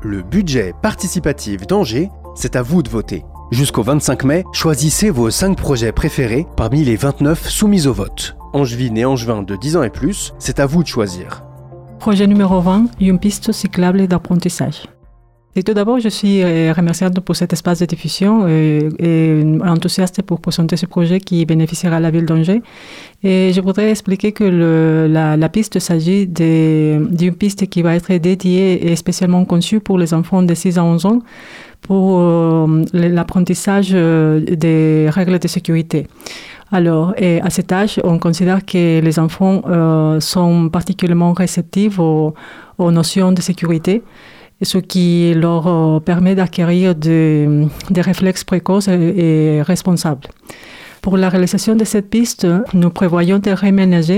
le budget participatif d'Angers, c'est à vous de voter. Jusqu'au 25 mai, choisissez vos 5 projets préférés parmi les 29 soumis au vote. Angevines et Angevins de 10 ans et plus, c'est à vous de choisir. Projet numéro 20, une piste cyclable d'apprentissage. Et tout d'abord, je suis remerciante pour cet espace de diffusion et enthousiaste pour présenter ce projet qui bénéficiera à la ville d'Angers. Et je voudrais expliquer que la piste s'agit d'une piste qui va être dédiée et spécialement conçue pour les enfants de 6 à 11 ans pour l'apprentissage des règles de sécurité. Alors, et à cet âge, on considère que les enfants sont particulièrement réceptifs aux notions de sécurité, ce qui leur permet d'acquérir des réflexes précoces et responsables. Pour la réalisation de cette piste, nous prévoyons de réménager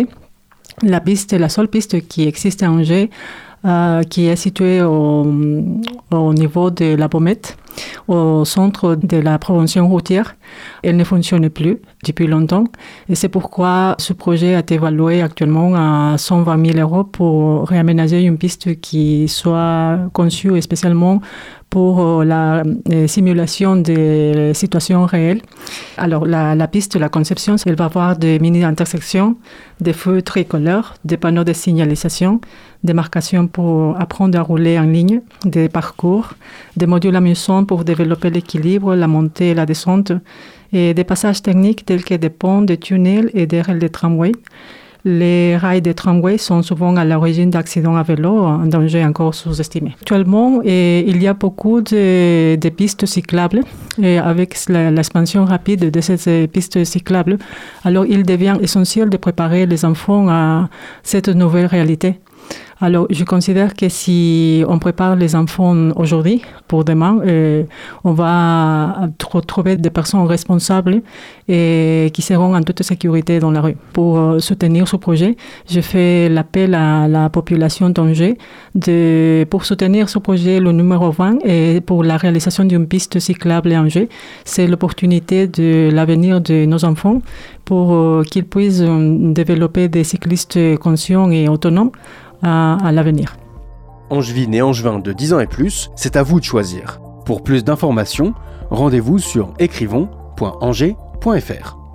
la seule piste qui existe à Angers, qui est située au niveau de la Baumette, au centre de la prévention routière. Elle ne fonctionne plus depuis longtemps et c'est pourquoi ce projet a été évalué actuellement à 120 000 € pour réaménager une piste qui soit conçue spécialement pour la simulation des situations réelles. Alors la piste, la conception, elle va avoir des mini-intersections, des feux tricolores, des panneaux de signalisation, des marcations pour apprendre à rouler en ligne, des parcours, des modules amusants pour développer l'équilibre, la montée et la descente, et des passages techniques tels que des ponts, des tunnels et des rails de tramway. Les rails de tramway sont souvent à l'origine d'accidents à vélo, un danger encore sous-estimé. Actuellement, il y a beaucoup de pistes cyclables et avec l'expansion rapide de ces pistes cyclables, alors il devient essentiel de préparer les enfants à cette nouvelle réalité. Alors, je considère que si on prépare les enfants aujourd'hui pour demain, on va trouver des personnes responsables et qui seront en toute sécurité dans la rue. Pour soutenir ce projet, je fais l'appel à la population d'Angers pour soutenir ce projet, le numéro 20, et pour la réalisation d'une piste cyclable à Angers. C'est l'opportunité de l'avenir de nos enfants pour qu'ils puissent développer des cyclistes conscients et autonomes à l'avenir. Angevines et Angevins de 10 ans et plus, c'est à vous de choisir. Pour plus d'informations, rendez-vous sur écrivons.angers.fr.